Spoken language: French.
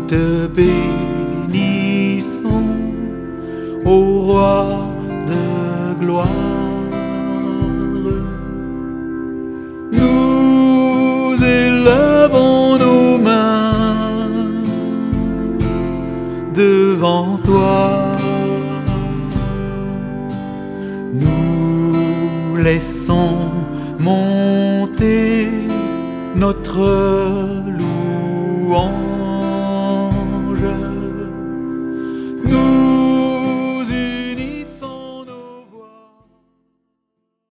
te bénissons, ô roi de gloire. Nous élevons nos mains devant toi. Nous laissons monter notre louange.